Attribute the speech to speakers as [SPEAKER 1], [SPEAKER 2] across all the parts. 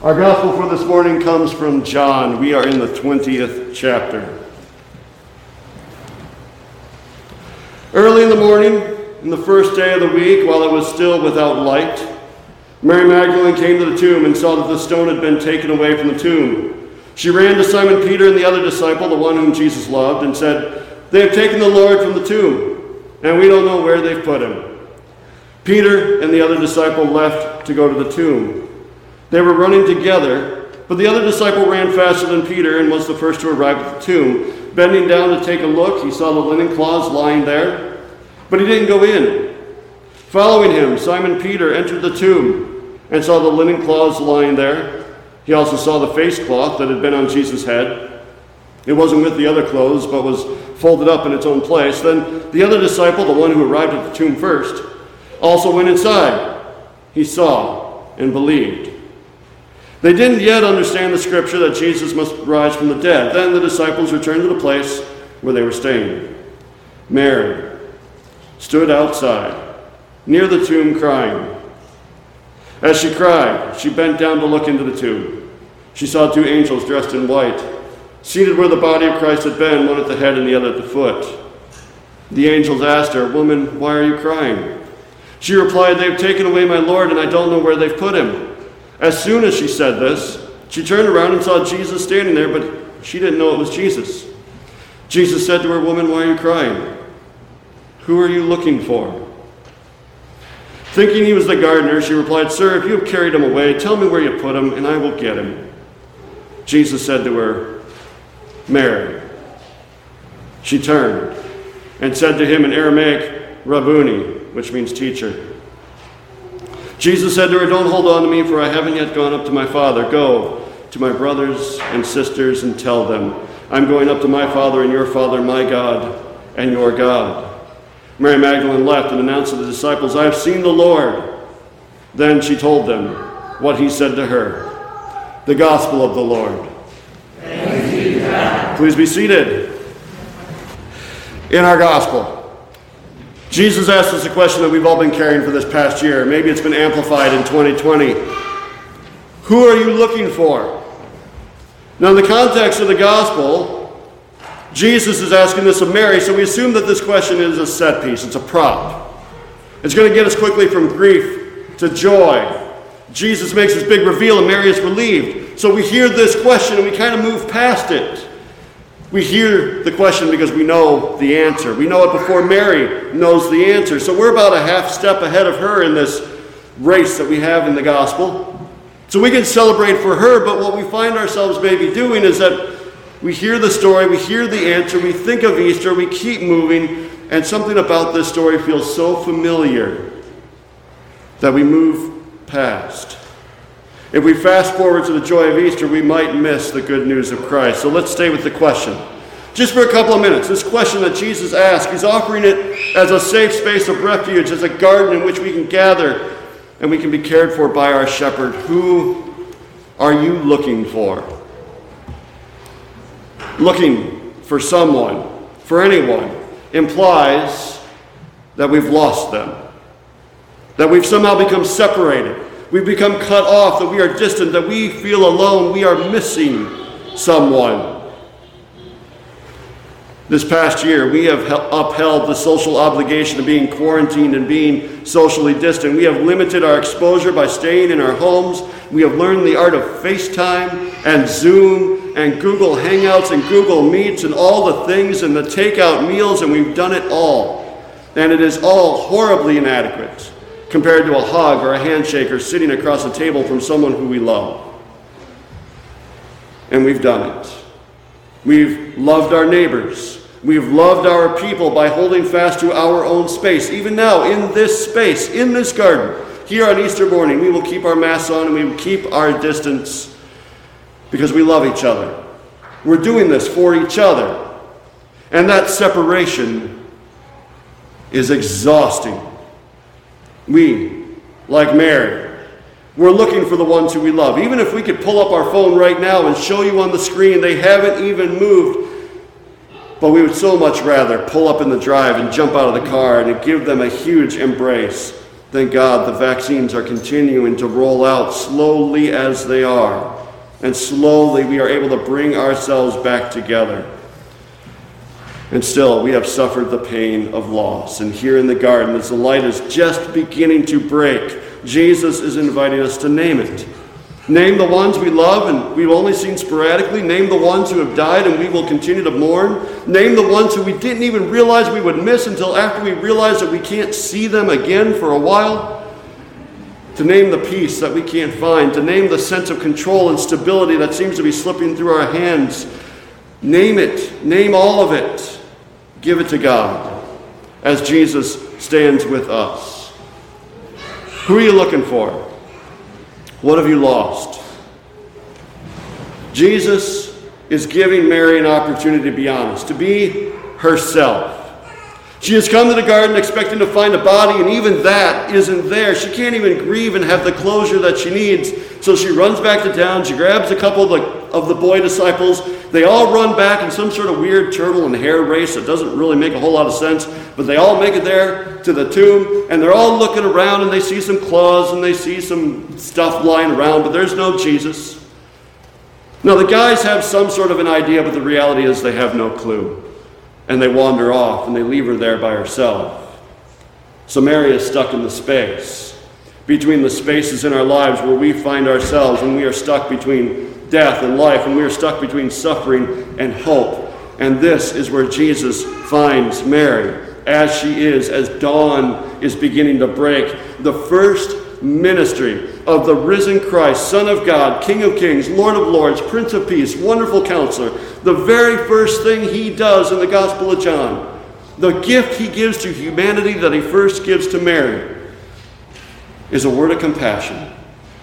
[SPEAKER 1] Our gospel for this morning comes from John. We are in the 20th chapter. Early in the morning, in the first day of the week, while it was still without light, Mary Magdalene came to the tomb and saw that the stone had been taken away from the tomb. She ran to Simon Peter and the other disciple, the one whom Jesus loved, and said, "They have taken the Lord from the tomb, and we don't know where they've put him." Peter and the other disciple left to go to the tomb. They were running together, but the other disciple ran faster than Peter and was the first to arrive at the tomb. Bending down to take a look, he saw the linen cloths lying there, but he didn't go in. Following him, Simon Peter entered the tomb and saw the linen cloths lying there. He also saw the face cloth that had been on Jesus' head. It wasn't with the other clothes, but was folded up in its own place. Then the other disciple, the one who arrived at the tomb first, also went inside. He saw and believed. They didn't yet understand the scripture that Jesus must rise from the dead. Then the disciples returned to the place where they were staying. Mary stood outside, near the tomb, crying. As she cried, she bent down to look into the tomb. She saw two angels dressed in white, seated where the body of Christ had been, one at the head and the other at the foot. The angels asked her, "Woman, why are you crying?" She replied, "They have taken away my Lord, and I don't know where they've put him." As soon as she said this, she turned around and saw Jesus standing there, but she didn't know it was Jesus. Jesus said to her, "Woman, why are you crying? Who are you looking for?" Thinking he was the gardener, she replied, "Sir, if you have carried him away, tell me where you put him, and I will get him." Jesus said to her, "Mary." She turned and said to him in Aramaic, "Rabboni," which means teacher. Jesus said to her, "Don't hold on to me, for I haven't yet gone up to my Father. Go to my brothers and sisters and tell them, I'm going up to my Father and your Father, my God and your God." Mary Magdalene left and announced to the disciples, "I have seen the Lord." Then she told them what he said to her. The gospel of the Lord.
[SPEAKER 2] Thanks be to God.
[SPEAKER 1] Please be seated. In our gospel, Jesus asked us a question that we've all been carrying for this past year. Maybe it's been amplified in 2020. Who are you looking for? Now, in the context of the gospel, Jesus is asking this of Mary, so we assume that this question is a set piece. It's a prop. It's going to get us quickly from grief to joy. Jesus makes this big reveal, and Mary is relieved. So we hear this question, and we kind of move past it. We hear the question because we know the answer. We know it before Mary knows the answer. So we're about a half step ahead of her in this race that we have in the gospel. So we can celebrate for her, but what we find ourselves maybe doing is that we hear the story, we hear the answer, we think of Easter, we keep moving, and something about this story feels so familiar that we move past. If we fast forward to the joy of Easter, we might miss the good news of Christ. So let's stay with the question. Just for a couple of minutes, this question that Jesus asked, he's offering it as a safe space of refuge, as a garden in which we can gather and we can be cared for by our shepherd. Who are you looking for? Looking for someone, for anyone, implies that we've lost them, that we've somehow become separated. We've become cut off, that we are distant, that we feel alone, we are missing someone. This past year, we have upheld the social obligation of being quarantined and being socially distant. We have limited our exposure by staying in our homes. We have learned the art of FaceTime and Zoom and Google Hangouts and Google Meets and all the things and the takeout meals, and we've done it all. And it is all horribly inadequate compared to a hug or a handshake or sitting across a table from someone who we love. And we've done it. We've loved our neighbors. We've loved our people by holding fast to our own space. Even now, in this space, in this garden, here on Easter morning, we will keep our masks on and we will keep our distance because we love each other. We're doing this for each other. And that separation is exhausting. We, like Mary, we're looking for the ones who we love. Even if we could pull up our phone right now and show you on the screen, they haven't even moved. But we would so much rather pull up in the drive and jump out of the car and give them a huge embrace Thank God the vaccines are continuing to roll out slowly as they are. And slowly we are able to bring ourselves back together. And still, we have suffered the pain of loss. And here in the garden, as the light is just beginning to break, Jesus is inviting us to name it. Name the ones we love and we've only seen sporadically. Name the ones who have died and we will continue to mourn. Name the ones who we didn't even realize we would miss until after we realize that we can't see them again for a while. To name the peace that we can't find. To name the sense of control and stability that seems to be slipping through our hands. Name it. Name all of it. Give it to God as Jesus stands with us. Who are you looking for? What have you lost? Jesus is giving Mary an opportunity to be honest, to be herself. She has come to the garden expecting to find a body, and even that isn't there. She can't even grieve and have the closure that she needs. So she runs back to town. She grabs a couple of the boy disciples. They all run back in some sort of weird turtle and hare race that doesn't really make a whole lot of sense. But they all make it there to the tomb, and they're all looking around, and they see some claws, and they see some stuff lying around, but there's no Jesus. Now, the guys have some sort of an idea, but the reality is they have no clue. And they wander off, and they leave her there by herself. So Mary is stuck in the space, between the spaces in our lives where we find ourselves, when we are stuck between death and life, and we are stuck between suffering and hope. And this is where Jesus finds Mary, as she is, as dawn is beginning to break. The first ministry of the risen Christ, Son of God, King of Kings, Lord of Lords, Prince of Peace, Wonderful Counselor, the very first thing he does in the Gospel of John, the gift he gives to humanity that he first gives to Mary, is a word of compassion.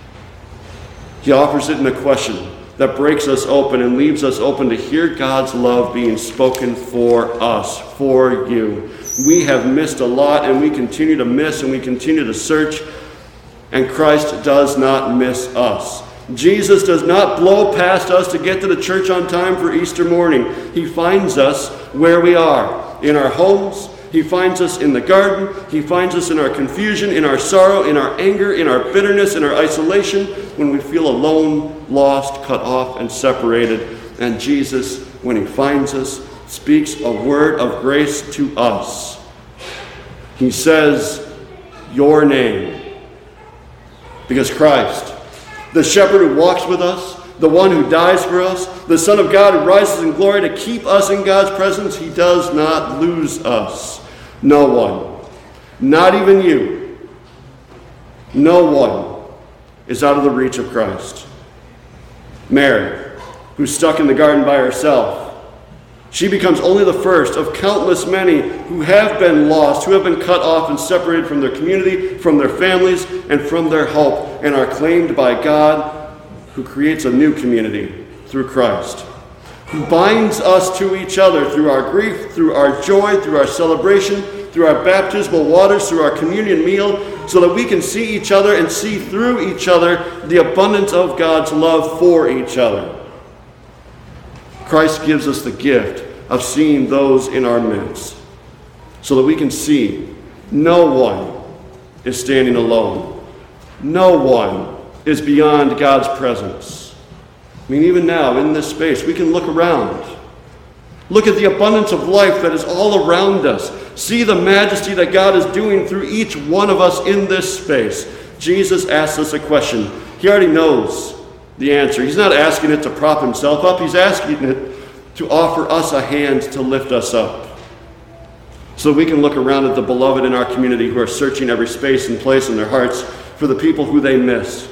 [SPEAKER 1] He offers it in a question that breaks us open and leaves us open to hear God's love being spoken for us, for you. We have missed a lot, and we continue to miss, and we continue to search, and Christ does not miss us. Jesus does not blow past us to get to the church on time for Easter morning. He finds us where we are, in our homes. He finds us in the garden. He finds us in our confusion, in our sorrow, in our anger, in our bitterness, in our isolation, when we feel alone, lost, cut off, and separated. And Jesus, when he finds us, speaks a word of grace to us. He says, your name. Because Christ, the shepherd who walks with us, the one who dies for us, the Son of God who rises in glory to keep us in God's presence, he does not lose us. No one, not even you, no one is out of the reach of Christ. Mary, who's stuck in the garden by herself, she becomes only the first of countless many who have been lost, who have been cut off and separated from their community, from their families, and from their hope, and are claimed by God, who creates a new community through Christ, who binds us to each other through our grief, through our joy, through our celebration, through our baptismal waters, through our communion meal, so that we can see each other and see through each other the abundance of God's love for each other. Christ gives us the gift of seeing those in our midst, so that we can see no one is standing alone. No one is beyond God's presence. I mean, even now, in this space, we can look around. Look at the abundance of life that is all around us. See the majesty that God is doing through each one of us in this space. Jesus asks us a question. He already knows the answer. He's not asking it to prop himself up. He's asking it to offer us a hand to lift us up, so we can look around at the beloved in our community who are searching every space and place in their hearts for the people who they miss,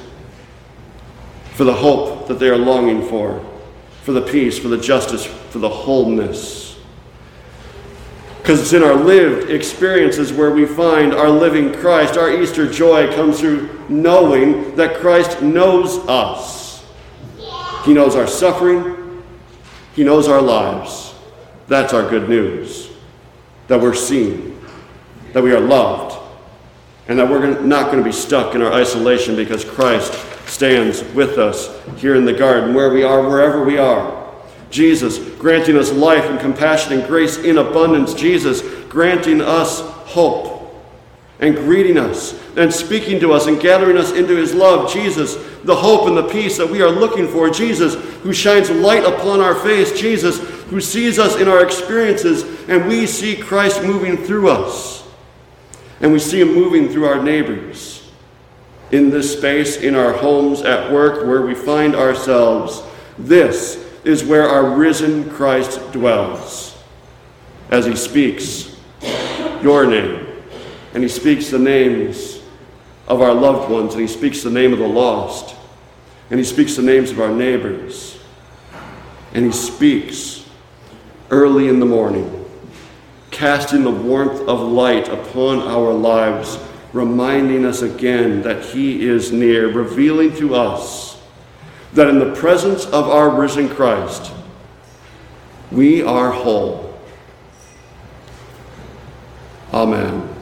[SPEAKER 1] for the hope that they are longing for the peace, for the justice, for the wholeness. Because it's in our lived experiences where we find our living Christ. Our Easter joy comes through knowing that Christ knows us. He knows our suffering. He knows our lives. That's our good news. That we're seen, that we are loved, and that we're not going to be stuck in our isolation because Christ stands with us here in the garden, where we are, wherever we are. Jesus granting us life and compassion and grace in abundance. Jesus granting us hope. and greeting us and speaking to us and gathering us into his love. Jesus, the hope and the peace that we are looking for. Jesus, who shines light upon our face. Jesus, who sees us in our experiences, and we see Christ moving through us. And we see him moving through our neighbors. In this space, in our homes, at work, where we find ourselves, this is where our risen Christ dwells. As he speaks your name, and he speaks the names of our loved ones, and he speaks the name of the lost, and he speaks the names of our neighbors, and he speaks early in the morning, casting the warmth of light upon our lives, reminding us again that he is near, revealing to us that in the presence of our risen Christ, we are whole. Amen.